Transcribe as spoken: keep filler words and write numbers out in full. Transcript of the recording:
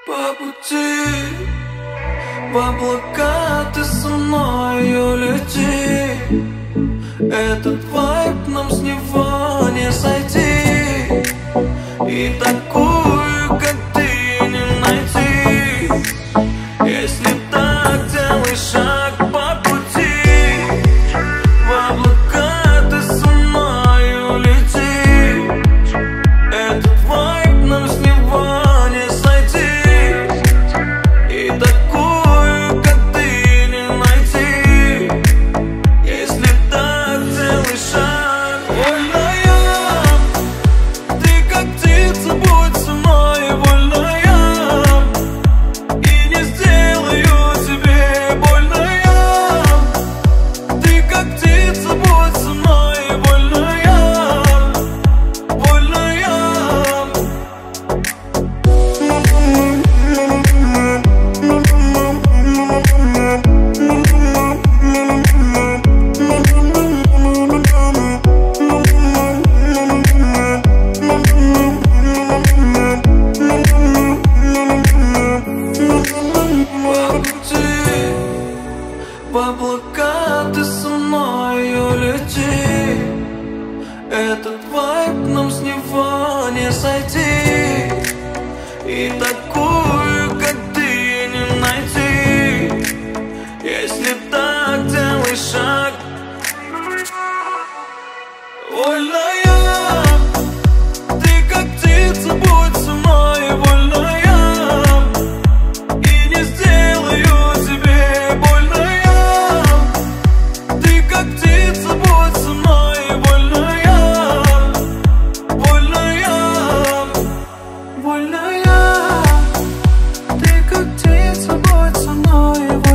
По пути в облака ты со мною лети. Этот вайб нам с него не сойти. И такую, как ты, не найти. Если так, делай шаг по пути. В облака ты со мною лети. Этот вайб нам с него не сойти. И такую, как ты, не найти. Если так, делай шаг. Вольная, ты как птица, будь со мной. Вольная, и не сделаю тебе больно я. Ты как птица, будь со мной. Вольная, вольная. В облака ты со мною лети. Этот вайб нам с него не сойти. И такую, как ты, не найти. Если так, делай шаг. Вольная, ты как птица, будь со мной. Вольная, и не сделаю тебе больно я. Ты как птица, будь со мной. Вольная, вольная, вольная. Ты как птица, будь со мной.